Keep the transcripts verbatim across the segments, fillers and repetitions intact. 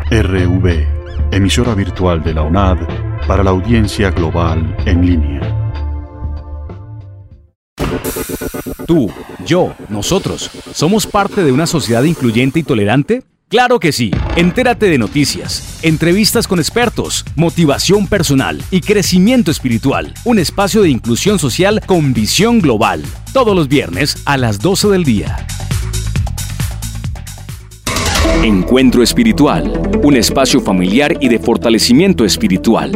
R V, emisora virtual de la U N A D para la audiencia global en línea. Tú, yo, nosotros, ¿somos parte de una sociedad incluyente y tolerante? ¡Claro que sí! Entérate de noticias, entrevistas con expertos, motivación personal y crecimiento espiritual. Un espacio de inclusión social con visión global. Todos los viernes a las doce del día. Encuentro Espiritual. Un espacio familiar y de fortalecimiento espiritual.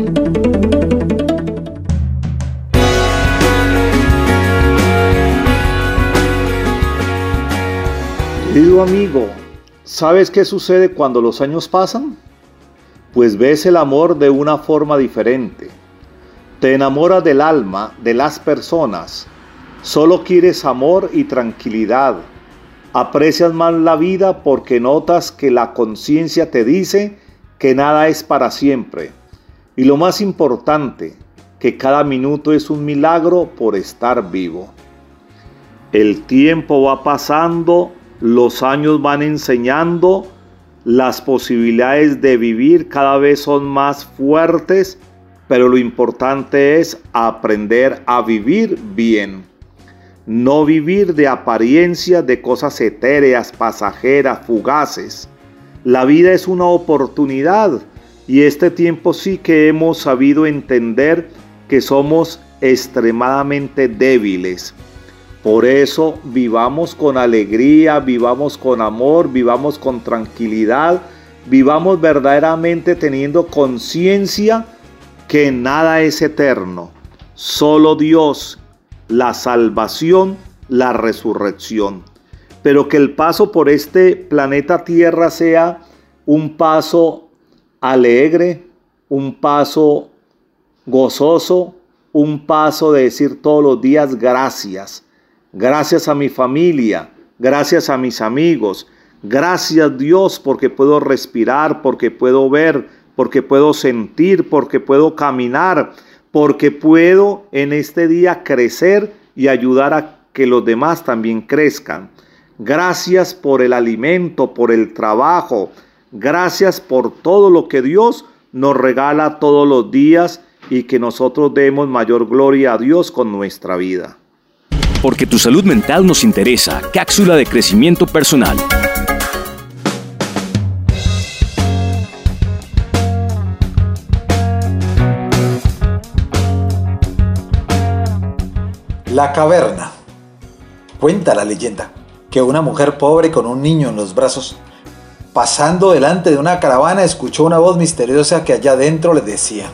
Querido amigo, ¿sabes qué sucede cuando los años pasan? Pues ves el amor de una forma diferente. Te enamoras del alma, de las personas. Solo quieres amor y tranquilidad. Aprecias más la vida porque notas que la conciencia te dice que nada es para siempre. Y lo más importante, que cada minuto es un milagro por estar vivo. El tiempo va pasando. Los años van enseñando, las posibilidades de vivir cada vez son más fuertes, pero lo importante es aprender a vivir bien. No vivir de apariencias, de cosas etéreas, pasajeras, fugaces. La vida es una oportunidad y este tiempo sí que hemos sabido entender que somos extremadamente débiles. Por eso vivamos con alegría, vivamos con amor, vivamos con tranquilidad, vivamos verdaderamente teniendo conciencia que nada es eterno, solo Dios, la salvación, la resurrección. Pero que el paso por este planeta Tierra sea un paso alegre, un paso gozoso, un paso de decir todos los días gracias. Gracias a mi familia, gracias a mis amigos, gracias Dios porque puedo respirar, porque puedo ver, porque puedo sentir, porque puedo caminar, porque puedo en este día crecer y ayudar a que los demás también crezcan. Gracias por el alimento, por el trabajo, gracias por todo lo que Dios nos regala todos los días y que nosotros demos mayor gloria a Dios con nuestra vida. Porque tu salud mental nos interesa. Cápsula de crecimiento personal. La caverna. Cuenta la leyenda que una mujer pobre con un niño en los brazos, pasando delante de una caravana, escuchó una voz misteriosa que allá adentro le decía: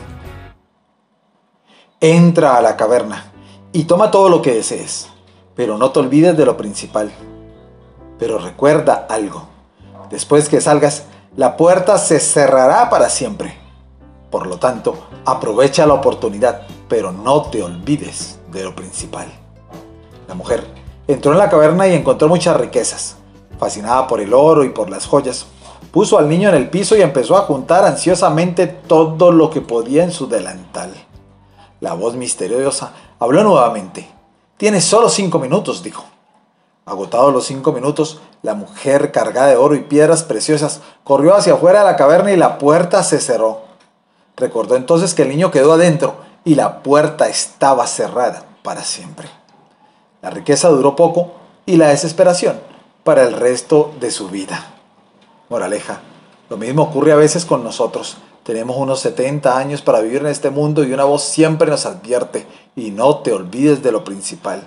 entra a la caverna y toma todo lo que desees, pero no te olvides de lo principal. Pero recuerda algo: después que salgas, la puerta se cerrará para siempre. Por lo tanto, aprovecha la oportunidad, pero no te olvides de lo principal. La mujer entró en la caverna y encontró muchas riquezas. Fascinada por el oro y por las joyas, puso al niño en el piso y empezó a juntar ansiosamente todo lo que podía en su delantal. La voz misteriosa habló nuevamente. «Tienes solo cinco minutos», dijo. Agotados los cinco minutos, la mujer, cargada de oro y piedras preciosas, corrió hacia afuera de la caverna y la puerta se cerró. Recordó entonces que el niño quedó adentro y la puerta estaba cerrada para siempre. La riqueza duró poco y la desesperación para el resto de su vida. Moraleja: lo mismo ocurre a veces con nosotros. Tenemos unos setenta años para vivir en este mundo y una voz siempre nos advierte: y no te olvides de lo principal.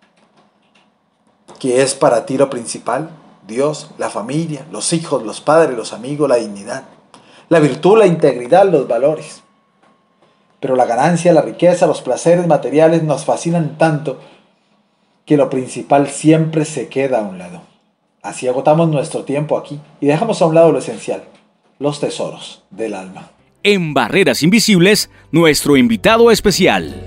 ¿Qué es para ti lo principal? Dios, la familia, los hijos, los padres, los amigos, la dignidad, la virtud, la integridad, los valores. Pero la ganancia, la riqueza, los placeres materiales nos fascinan tanto que lo principal siempre se queda a un lado. Así agotamos nuestro tiempo aquí y dejamos a un lado lo esencial: los tesoros del alma. En Barreras Invisibles, nuestro invitado especial.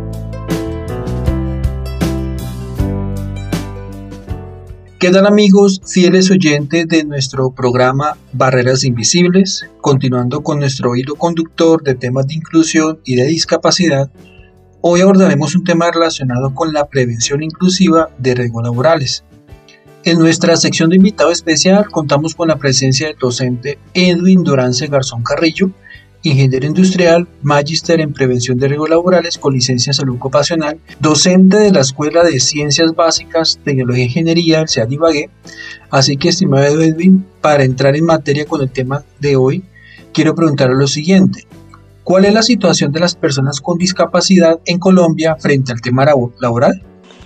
¿Qué tal, amigos, fieles oyentes de nuestro programa Barreras Invisibles? Continuando con nuestro hilo conductor de temas de inclusión y de discapacidad, hoy abordaremos un tema relacionado con la prevención inclusiva de riesgos laborales. En nuestra sección de invitado especial contamos con la presencia del docente Edwin Durance Garzón Carrillo, ingeniero industrial, magíster en prevención de riesgos laborales con licencia en salud ocupacional, docente de la Escuela de Ciencias Básicas, Tecnología e Ingeniería del SEAD Ibagué. Así que, estimado Edwin, para entrar en materia con el tema de hoy, quiero preguntarle lo siguiente. ¿Cuál es la situación de las personas con discapacidad en Colombia frente al tema laboral?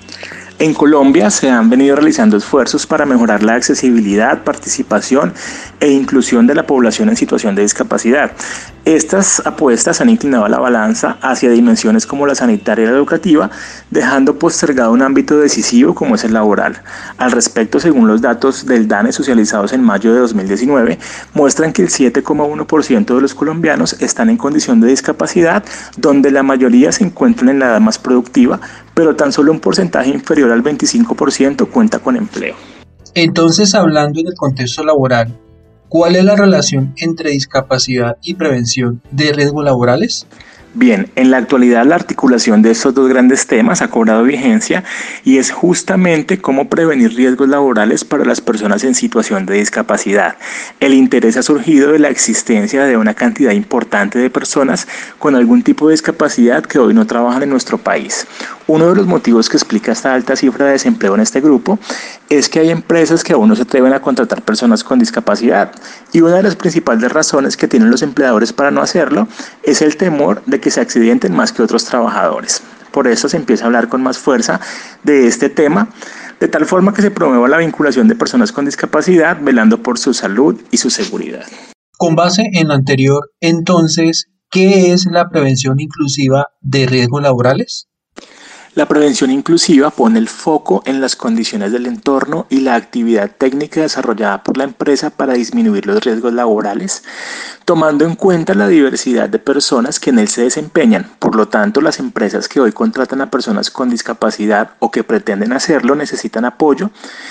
En Colombia se han venido realizando esfuerzos para mejorar la accesibilidad, participación e inclusión de la población en situación de discapacidad. Estas apuestas han inclinado la balanza hacia dimensiones como la sanitaria y la educativa, dejando postergado un ámbito decisivo como es el laboral. Al respecto, según los datos del DANE socializados en mayo de dos mil diecinueve, muestran que el siete coma uno por ciento de los colombianos están en condición de discapacidad, donde la mayoría se encuentran en la edad más productiva, pero tan solo un porcentaje inferior al veinticinco por ciento cuenta con empleo. Entonces, hablando en el contexto laboral, ¿cuál es la relación entre discapacidad y prevención de riesgos laborales? Bien, en la actualidad la articulación de estos dos grandes temas ha cobrado vigencia y es justamente cómo prevenir riesgos laborales para las personas en situación de discapacidad. El interés ha surgido de la existencia de una cantidad importante de personas con algún tipo de discapacidad que hoy no trabajan en nuestro país. Uno de los motivos que explica esta alta cifra de desempleo en este grupo es que hay empresas que aún no se atreven a contratar personas con discapacidad, y una de las principales razones que tienen los empleadores para no hacerlo es el temor de que se accidenten más que otros trabajadores. Por eso se empieza a hablar con más fuerza de este tema, de tal forma que se promueva la vinculación de personas con discapacidad, velando por su salud y su seguridad. Con base en lo anterior, entonces, ¿qué es la prevención inclusiva de riesgos laborales? La prevención inclusiva pone el foco en las condiciones del entorno y la actividad técnica desarrollada por la empresa para disminuir los riesgos laborales, tomando en cuenta la diversidad de personas que en él se desempeñan. Por lo tanto, las empresas que hoy contratan a personas con discapacidad o que pretenden hacerlo necesitan apoyo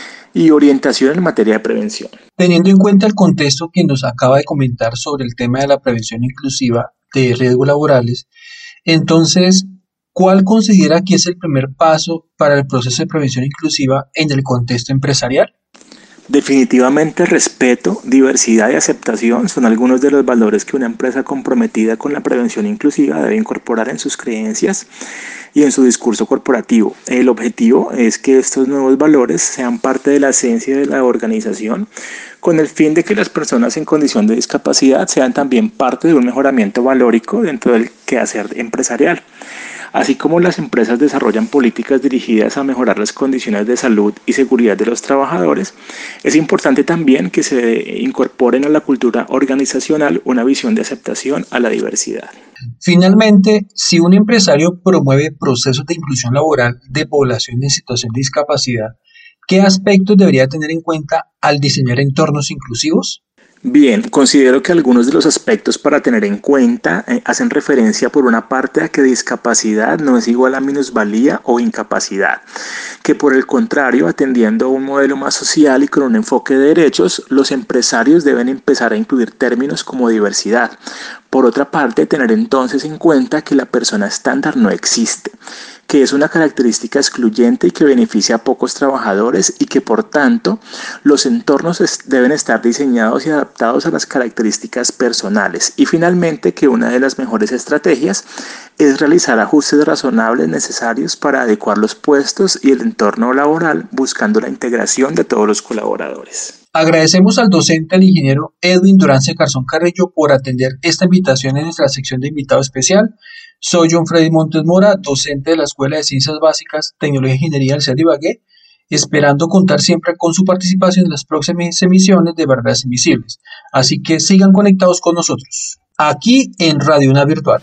y orientación en materia de prevención. Teniendo en cuenta el contexto que nos acaba de comentar sobre el tema de la prevención inclusiva de riesgos laborales, entonces, ¿cuál considera que es el primer paso para el proceso de prevención inclusiva en el contexto empresarial? Definitivamente respeto, diversidad y aceptación son algunos de los valores que una empresa comprometida con la prevención inclusiva debe incorporar en sus creencias y en su discurso corporativo. El objetivo es que estos nuevos valores sean parte de la esencia de la organización, con el fin de que las personas en condición de discapacidad sean también parte de un mejoramiento valórico dentro del quehacer empresarial. Así como las empresas desarrollan políticas dirigidas a mejorar las condiciones de salud y seguridad de los trabajadores, es importante también que se incorporen a la cultura organizacional una visión de aceptación a la diversidad. Finalmente, si un empresario promueve procesos de inclusión laboral de población en situación de discapacidad, ¿qué aspectos debería tener en cuenta al diseñar entornos inclusivos? Bien, considero que algunos de los aspectos para tener en cuenta eh, hacen referencia por una parte a que discapacidad no es igual a minusvalía o incapacidad, que por el contrario, atendiendo a un modelo más social y con un enfoque de derechos, los empresarios deben empezar a incluir términos como diversidad. Por otra parte, tener entonces en cuenta que la persona estándar no existe, que es una característica excluyente y que beneficia a pocos trabajadores y que por tanto los entornos deben estar diseñados y adaptados a las características personales. Y finalmente que una de las mejores estrategias es realizar ajustes razonables necesarios para adecuar los puestos y el entorno laboral buscando la integración de todos los colaboradores. Agradecemos al docente, al ingeniero Edwin Durance Garzón Carrillo, por atender esta invitación en nuestra sección de invitado especial. Soy John Freddy Montes Mora, docente de la Escuela de Ciencias Básicas, Tecnología e Ingeniería del SEAD Ibagué, esperando contar siempre con su participación en las próximas emisiones de Barreras Invisibles. Así que sigan conectados con nosotros, aquí en Radio UNAD Virtual.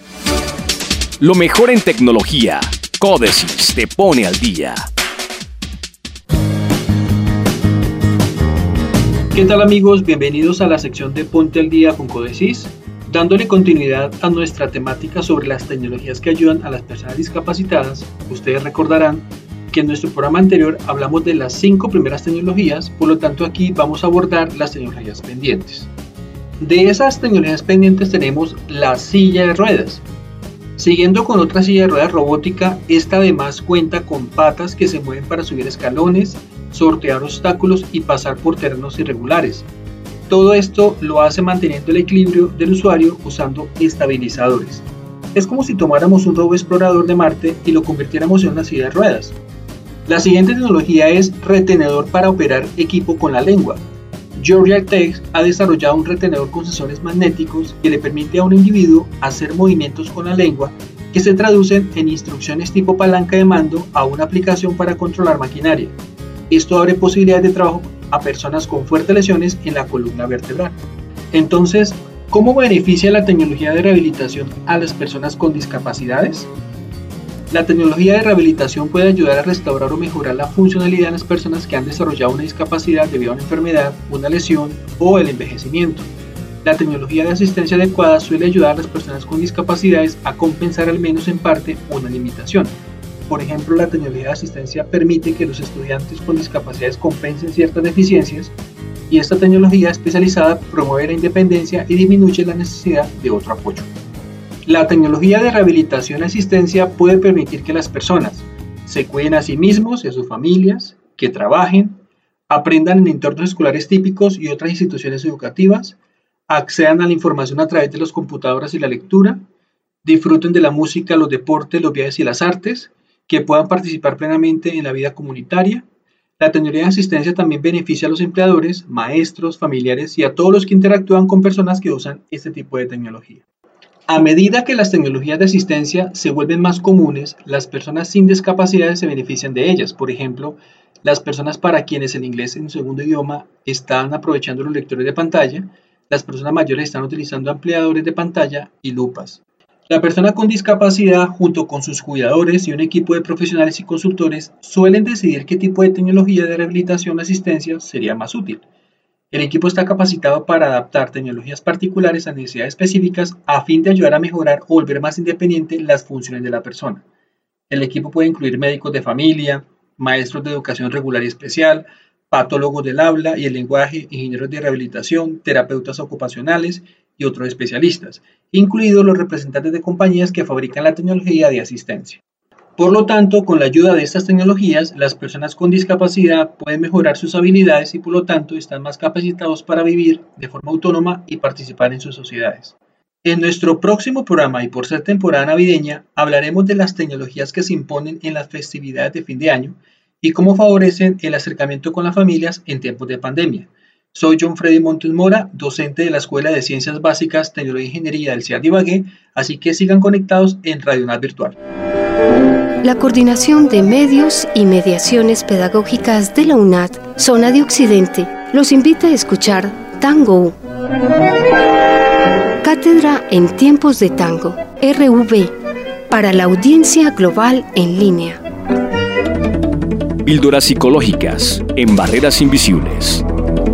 Lo mejor en tecnología, Códesis te pone al día. ¿Qué tal, amigos? Bienvenidos a la sección de Ponte al Día con Códesis, dándole continuidad a nuestra temática sobre las tecnologías que ayudan a las personas discapacitadas. Ustedes recordarán que en nuestro programa anterior hablamos de las cinco primeras tecnologías, por lo tanto aquí vamos a abordar las tecnologías pendientes. De esas tecnologías pendientes tenemos la silla de ruedas. Siguiendo con otra silla de ruedas robótica, esta además cuenta con patas que se mueven para subir escalones sortear obstáculos y pasar por terrenos irregulares. Todo esto lo hace manteniendo el equilibrio del usuario usando estabilizadores. Es como si tomáramos un robot explorador de Marte y lo convirtiéramos en una silla de ruedas. La siguiente tecnología es retenedor para operar equipo con la lengua. Georgia Tech ha desarrollado un retenedor con sensores magnéticos que le permite a un individuo hacer movimientos con la lengua que se traducen en instrucciones tipo palanca de mando a una aplicación para controlar maquinaria. Esto abre posibilidades de trabajo a personas con fuertes lesiones en la columna vertebral. Entonces, ¿cómo beneficia la tecnología de rehabilitación a las personas con discapacidades? La tecnología de rehabilitación puede ayudar a restaurar o mejorar la funcionalidad de las personas que han desarrollado una discapacidad debido a una enfermedad, una lesión o el envejecimiento. La tecnología de asistencia adecuada suele ayudar a las personas con discapacidades a compensar al menos en parte una limitación. Por ejemplo, la tecnología de asistencia permite que los estudiantes con discapacidades compensen ciertas deficiencias y esta tecnología especializada promueve la independencia y disminuye la necesidad de otro apoyo. La tecnología de rehabilitación y asistencia puede permitir que las personas se cuiden a sí mismos y a sus familias, que trabajen, aprendan en entornos escolares típicos y otras instituciones educativas, accedan a la información a través de los computadores y la lectura, disfruten de la música, los deportes, los viajes y las artes, que puedan participar plenamente en la vida comunitaria. La tecnología de asistencia también beneficia a los empleadores, maestros, familiares y a todos los que interactúan con personas que usan este tipo de tecnología. A medida que las tecnologías de asistencia se vuelven más comunes, las personas sin discapacidades se benefician de ellas. Por ejemplo, las personas para quienes el inglés es un segundo idioma están aprovechando los lectores de pantalla, las personas mayores están utilizando ampliadores de pantalla y lupas. La persona con discapacidad, junto con sus cuidadores y un equipo de profesionales y consultores, suelen decidir qué tipo de tecnología de rehabilitación o asistencia sería más útil. El equipo está capacitado para adaptar tecnologías particulares a necesidades específicas a fin de ayudar a mejorar o volver más independiente las funciones de la persona. El equipo puede incluir médicos de familia, maestros de educación regular y especial, patólogos del habla y el lenguaje, ingenieros de rehabilitación, terapeutas ocupacionales y otros especialistas, incluidos los representantes de compañías que fabrican la tecnología de asistencia. Por lo tanto, con la ayuda de estas tecnologías, las personas con discapacidad pueden mejorar sus habilidades y por lo tanto están más capacitados para vivir de forma autónoma y participar en sus sociedades. En nuestro próximo programa y por ser temporada navideña, hablaremos de las tecnologías que se imponen en las festividades de fin de año y cómo favorecen el acercamiento con las familias en tiempos de pandemia. Soy John Freddy Montes Mora, docente de la Escuela de Ciencias Básicas, Tecnología e Ingeniería del C I A D Ibagué, así que sigan conectados en Radio UNAD Virtual. La Coordinación de Medios y Mediaciones Pedagógicas de la UNAD, Zona de Occidente, los invita a escuchar Tango. Cátedra en Tiempos de Tango, R V, para la audiencia global en línea. Píldoras psicológicas en Barreras Invisibles.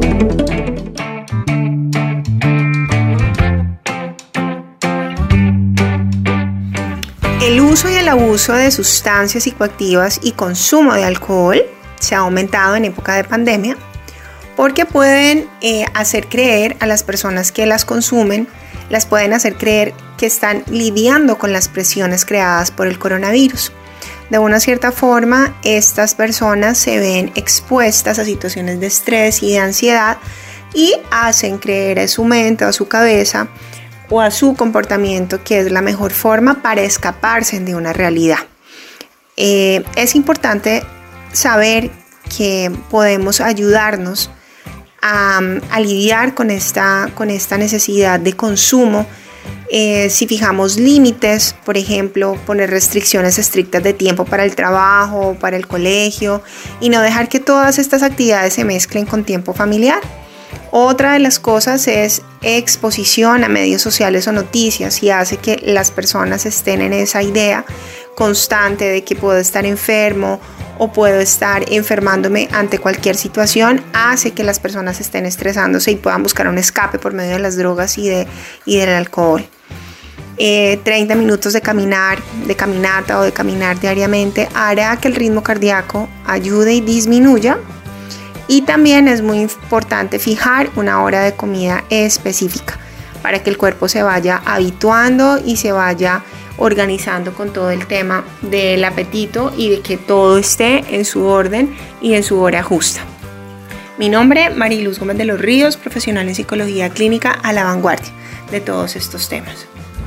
El uso y el abuso de sustancias psicoactivas y consumo de alcohol se ha aumentado en época de pandemia porque pueden eh, hacer creer a las personas que las consumen, las pueden hacer creer que están lidiando con las presiones creadas por el coronavirus. De una cierta forma, estas personas se ven expuestas a situaciones de estrés y de ansiedad y hacen creer a su mente o a su cabeza o a su comportamiento que es la mejor forma para escaparse de una realidad. Eh, es importante saber que podemos ayudarnos a, a lidiar con esta, con esta necesidad de consumo eh, si fijamos límites, por ejemplo, poner restricciones estrictas de tiempo para el trabajo, para el colegio y no dejar que todas estas actividades se mezclen con tiempo familiar. Otra de las cosas es exposición a medios sociales o noticias y hace que las personas estén en esa idea constante de que puedo estar enfermo o puedo estar enfermándome ante cualquier situación, hace que las personas estén estresándose y puedan buscar un escape por medio de las drogas y, de, y del alcohol. Eh, treinta minutos de caminar, de caminata o de caminar diariamente hará que el ritmo cardíaco ayude y disminuya. Y también es muy importante fijar una hora de comida específica. para que el cuerpo se vaya habituando y se vaya organizando con todo el tema del apetito y de que todo esté en su orden y en su hora justa. Mi nombre, Mariluz Gómez de los Ríos, profesional en psicología clínica a la vanguardia de todos estos temas.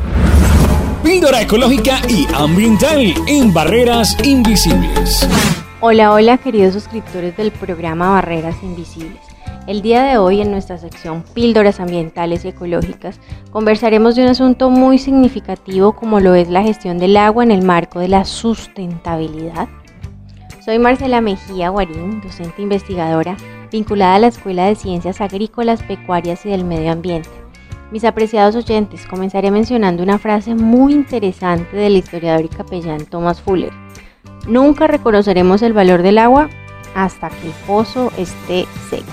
Píldora ecológica y ambiental en Barreras Invisibles. Hola, hola queridos suscriptores del programa Barreras Invisibles. El día de hoy en nuestra sección Píldoras Ambientales y Ecológicas conversaremos de un asunto muy significativo como lo es la gestión del agua en el marco de la sustentabilidad. Soy Marcela Mejía Guarín, docente investigadora vinculada a la Escuela de Ciencias Agrícolas, Pecuarias y del Medio Ambiente. Mis apreciados oyentes, comenzaré mencionando una frase muy interesante del historiador y capellán Thomas Fuller. Nunca reconoceremos el valor del agua hasta que el pozo esté seco.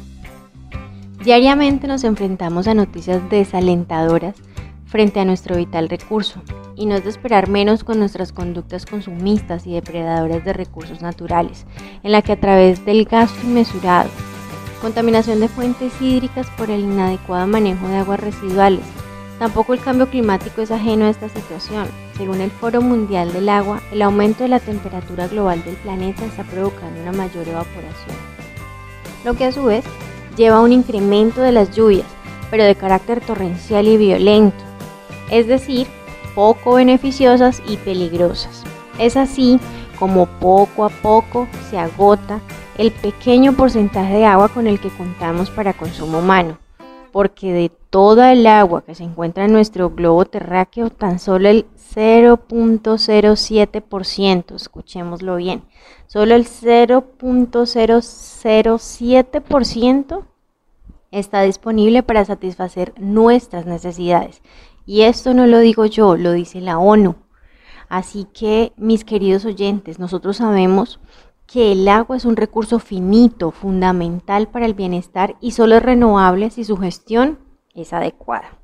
Diariamente nos enfrentamos a noticias desalentadoras frente a nuestro vital recurso, y no es de esperar menos con nuestras conductas consumistas y depredadoras de recursos naturales, en la que a través del gasto inmesurado, contaminación de fuentes hídricas por el inadecuado manejo de aguas residuales, tampoco el cambio climático es ajeno a esta situación. Según el Foro Mundial del Agua, el aumento de la temperatura global del planeta está provocando una mayor evaporación, lo que a su vez lleva a un incremento de las lluvias, pero de carácter torrencial y violento, es decir, poco beneficiosas y peligrosas. Es así como poco a poco se agota el pequeño porcentaje de agua con el que contamos para consumo humano, porque de toda el agua que se encuentra en nuestro globo terráqueo, tan solo el cero punto cero siete por ciento, escuchémoslo bien, solo el cero punto cero cero siete por ciento está disponible para satisfacer nuestras necesidades. Y esto no lo digo yo, lo dice la ONU. Así que, mis queridos oyentes, nosotros sabemos que el agua es un recurso finito, fundamental para el bienestar y solo es renovable si su gestión es adecuada.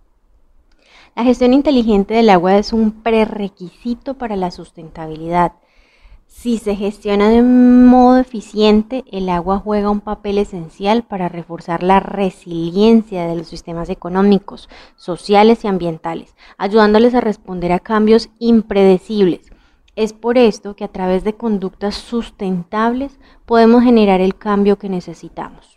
La gestión inteligente del agua es un prerequisito para la sustentabilidad. Si se gestiona de modo eficiente, el agua juega un papel esencial para reforzar la resiliencia de los sistemas económicos, sociales y ambientales, ayudándoles a responder a cambios impredecibles. Es por esto que a través de conductas sustentables podemos generar el cambio que necesitamos.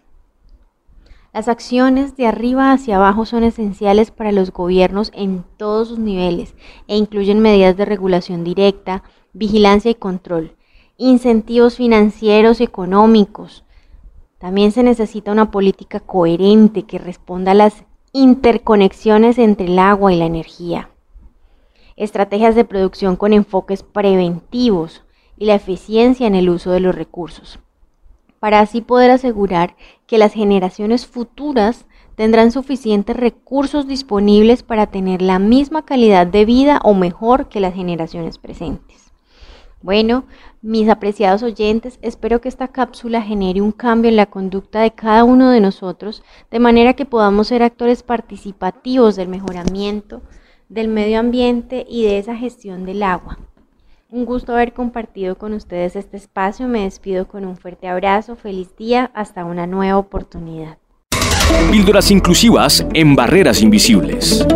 Las acciones de arriba hacia abajo son esenciales para los gobiernos en todos sus niveles e incluyen medidas de regulación directa, vigilancia y control, incentivos financieros y económicos. También se necesita una política coherente que responda a las interconexiones entre el agua y la energía, estrategias de producción con enfoques preventivos y la eficiencia en el uso de los recursos, para así poder asegurar que las generaciones futuras tendrán suficientes recursos disponibles para tener la misma calidad de vida o mejor que las generaciones presentes. Bueno, mis apreciados oyentes, espero que esta cápsula genere un cambio en la conducta de cada uno de nosotros, de manera que podamos ser actores participativos del mejoramiento del medio ambiente y de esa gestión del agua. Un gusto haber compartido con ustedes este espacio. Me despido con un fuerte abrazo, feliz día, hasta una nueva oportunidad. Píldoras inclusivas en Barreras Invisibles.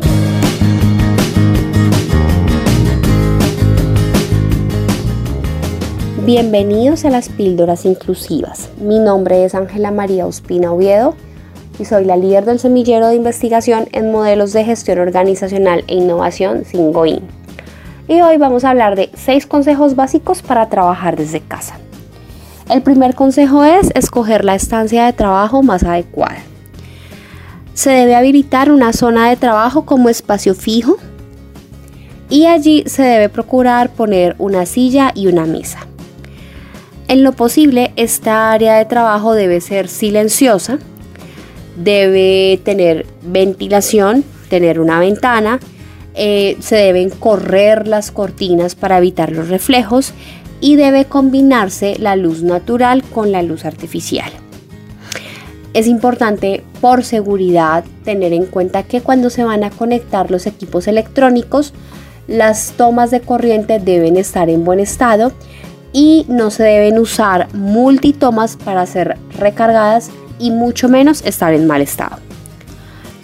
Bienvenidos a las Píldoras Inclusivas. Mi nombre es Ángela María Ospina Oviedo y soy la líder del semillero de investigación en modelos de gestión organizacional e innovación Cingoin. Y hoy vamos a hablar de seis consejos básicos para trabajar desde casa. El primer consejo es escoger la estancia de trabajo más adecuada. Se debe habilitar una zona de trabajo como espacio fijo y allí se debe procurar poner una silla y una mesa. En lo posible, esta área de trabajo debe ser silenciosa, debe tener ventilación, tener una ventana, eh, se deben correr las cortinas para evitar los reflejos y debe combinarse la luz natural con la luz artificial. Es importante, por seguridad, tener en cuenta que cuando se van a conectar los equipos electrónicos, las tomas de corriente deben estar en buen estado y no se deben usar multitomas para ser recargadas y mucho menos estar en mal estado.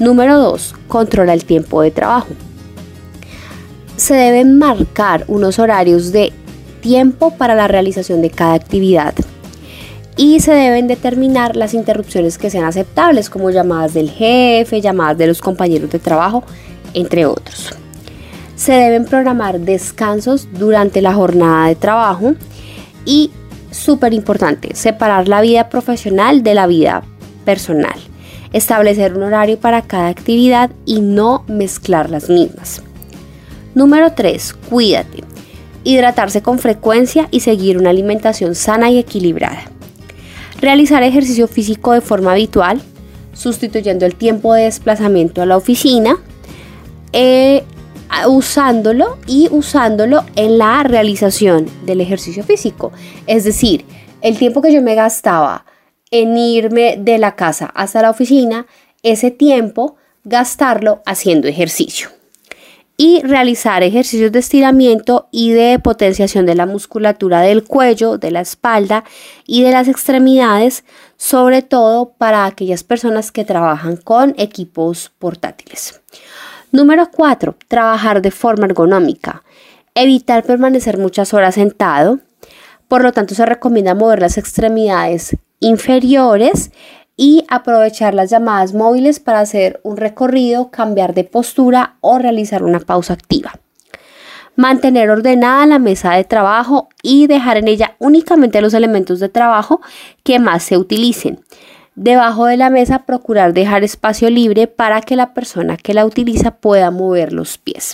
Número dos, controla el tiempo de trabajo. Se deben marcar unos horarios de tiempo para la realización de cada actividad y se deben determinar las interrupciones que sean aceptables, como llamadas del jefe, llamadas de los compañeros de trabajo, entre otros. Se deben programar descansos durante la jornada de trabajo y, súper importante, separar la vida profesional de la vida personal. Establecer un horario para cada actividad y no mezclar las mismas. Número tres. Cuídate. Hidratarse con frecuencia y seguir una alimentación sana y equilibrada. Realizar ejercicio físico de forma habitual, sustituyendo el tiempo de desplazamiento a la oficina, eh, usándolo y usándolo en la realización del ejercicio físico. Es decir, el tiempo que yo me gastaba en irme de la casa hasta la oficina, ese tiempo gastarlo haciendo ejercicio. Y realizar ejercicios de estiramiento y de potenciación de la musculatura del cuello, de la espalda y de las extremidades, sobre todo para aquellas personas que trabajan con equipos portátiles. Número cuatro. Trabajar de forma ergonómica. Evitar permanecer muchas horas sentado. Por lo tanto, se recomienda mover las extremidades inferiores y aprovechar las llamadas móviles para hacer un recorrido, cambiar de postura o realizar una pausa activa. Mantener ordenada la mesa de trabajo y dejar en ella únicamente los elementos de trabajo que más se utilicen. Debajo de la mesa, procurar dejar espacio libre para que la persona que la utiliza pueda mover los pies.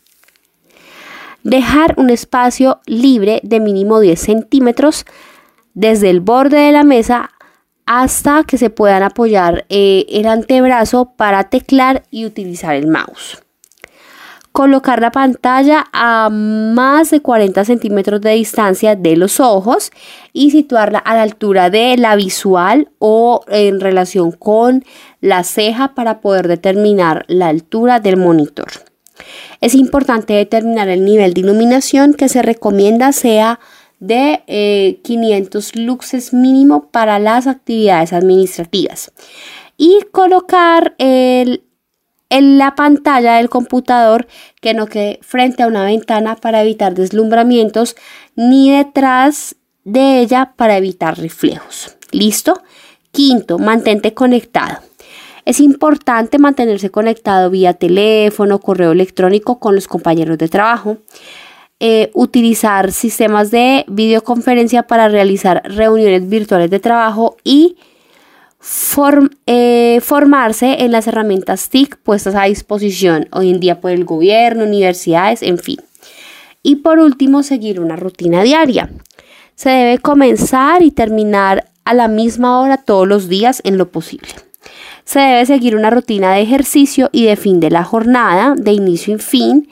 Dejar un espacio libre de mínimo diez centímetros desde el borde de la mesa hasta que se puedan apoyar eh, el antebrazo para teclar y utilizar el mouse. Colocar la pantalla a más de cuarenta centímetros de distancia de los ojos y situarla a la altura de la visual o en relación con la ceja para poder determinar la altura del monitor. Es importante determinar el nivel de iluminación que se recomienda sea de eh, quinientos luxes mínimo para las actividades administrativas y colocar el, en la pantalla del computador que no quede frente a una ventana para evitar deslumbramientos ni detrás de ella para evitar reflejos. ¿Listo? Quinto, mantente conectado. Es importante mantenerse conectado vía teléfono, correo electrónico con los compañeros de trabajo. Eh, utilizar sistemas de videoconferencia para realizar reuniones virtuales de trabajo y form, eh, formarse en las herramientas T I C puestas a disposición hoy en día por el gobierno, universidades, en fin. Y por último, seguir una rutina diaria. Se debe comenzar y terminar a la misma hora todos los días en lo posible. Se debe seguir una rutina de ejercicio y de fin de la jornada, de inicio y fin,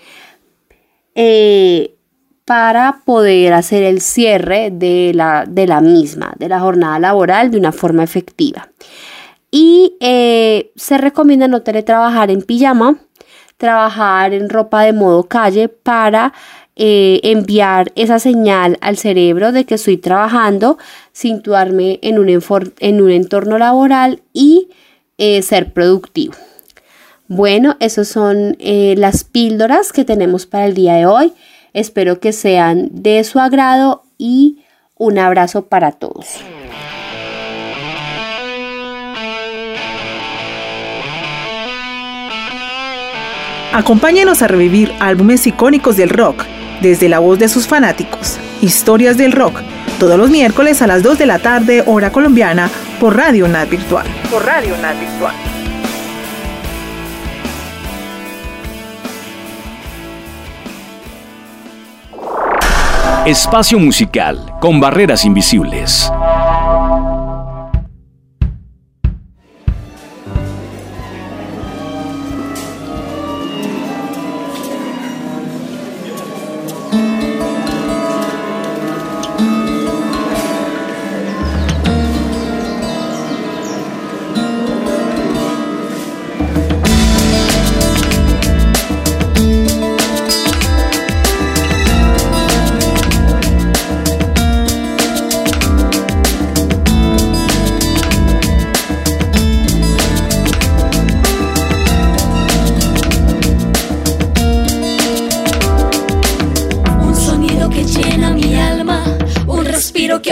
eh, para poder hacer el cierre de la, de la misma, de la jornada laboral de una forma efectiva. Y eh, se recomienda no teletrabajar en pijama, trabajar en ropa de modo calle para eh, enviar esa señal al cerebro de que estoy trabajando, situarme en un, enfor- en un entorno laboral y eh, ser productivo. Bueno, esas son eh, las píldoras que tenemos para el día de hoy. Espero que sean de su agrado y un abrazo para todos. Acompáñenos a revivir álbumes icónicos del rock, desde la voz de sus fanáticos. Historias del rock, todos los miércoles a las dos de la tarde, hora colombiana, por Radio UNAD Virtual. Por Radio UNAD Virtual. Espacio musical con barreras invisibles.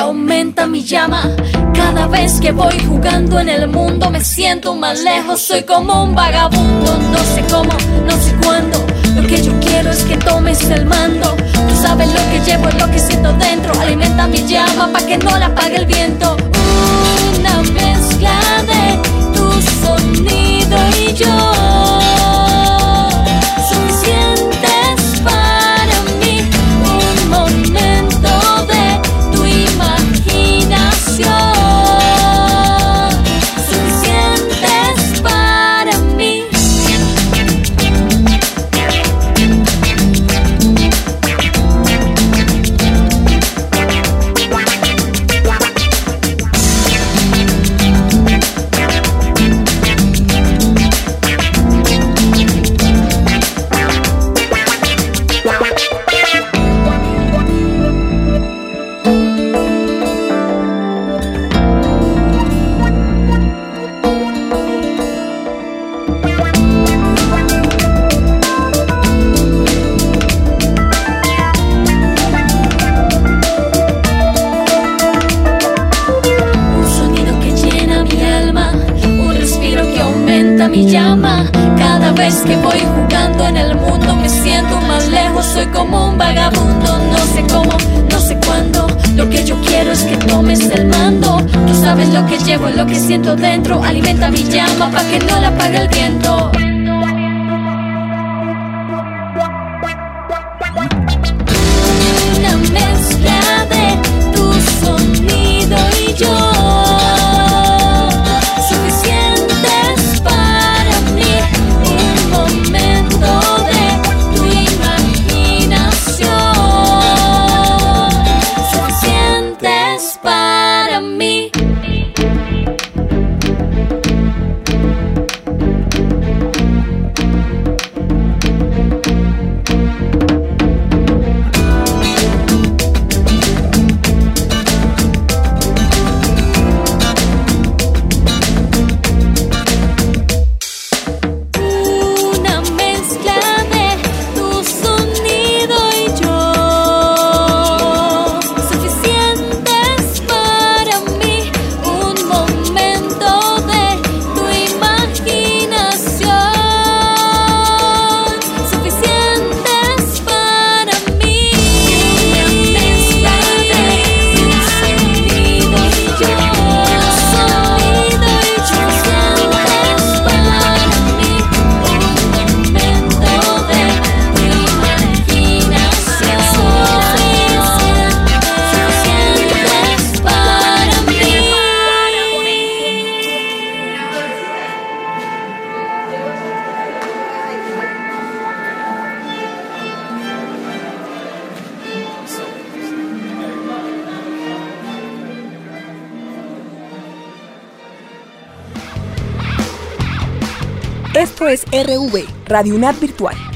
aumenta mi llama. Cada vez que voy jugando en el mundo me siento más lejos, soy como un vagabundo. No sé cómo, no sé cuándo, lo que yo quiero es que tomes el mando. Tú sabes lo que llevo, lo que siento dentro, alimenta mi llama pa' que no la apague el viento. Una mezcla de tu sonido y yo, suficientes para mí, un momento de tu imaginación, suficientes para mí. Mi llama, cada vez que voy jugando en el mundo me siento más lejos, soy como un vagabundo. No sé cómo, no sé cuándo, lo que yo quiero es que tomes el mando. Tú sabes lo que llevo, lo que siento dentro, alimenta mi llama pa' que no la apague el viento. Una mezcla de tu sonido y yo, para mí. Esto es R V, Radio UNAD Virtual.